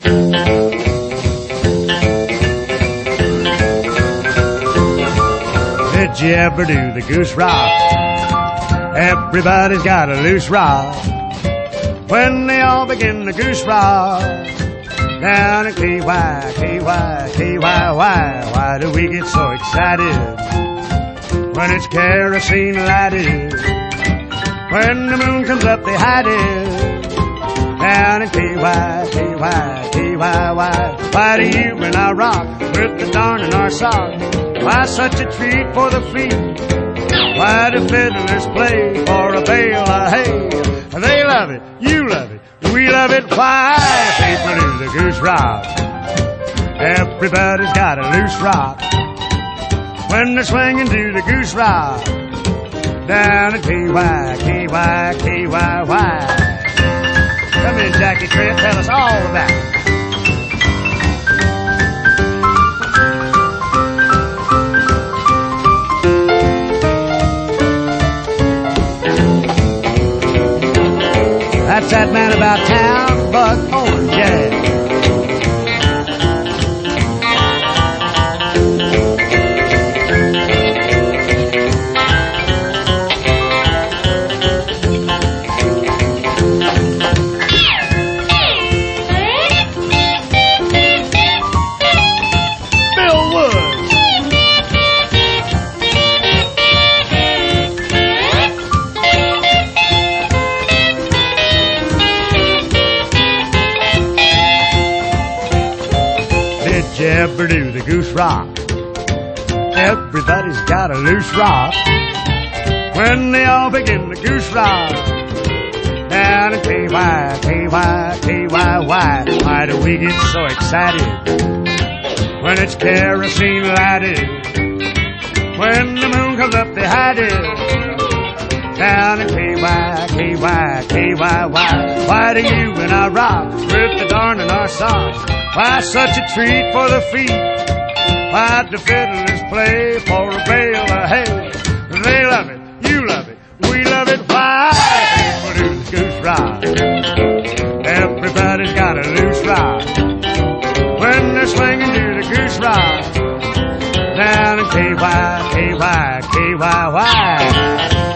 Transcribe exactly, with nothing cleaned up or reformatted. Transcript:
Did you ever do the goose rock? Everybody's got a loose rock when they all begin the goose rock. Down at K Y, K Y, K Y Y, why do we get so excited when it's kerosene lighted? When the moon comes up they hide it. Down at K Y, K Y, K Y Y, why do you and I rock with the darn in our socks? Why such a treat for the feet? Why do fiddlers play for a bale of hay? They love it, you love it, we love it. Why people do the goose rock? Everybody's got a loose rock when they're swinging to the goose rock. Down at K Y, K Y, K Y Y. Come in, Jackie Trent, tell us all about it. That's that man about town, Buck Owens, yeah. Did you ever do the goose rock? Everybody's got a loose rock when they all begin the goose rock. Down at K Y, K Y, K Y Y, why do we get so excited when it's kerosene lighted? When the moon comes up they hide it. Down at K Y, K Y, K Y Y, why do you and I rock with the darn in our socks? Why such a treat for the feet? Why do fiddlers play for a bale of hay? They love it, you love it, we love it. Why people do the goose rock? Everybody's got a loose rock when they're swinging to the goose rock. Down in K Y, K Y, K Y Y.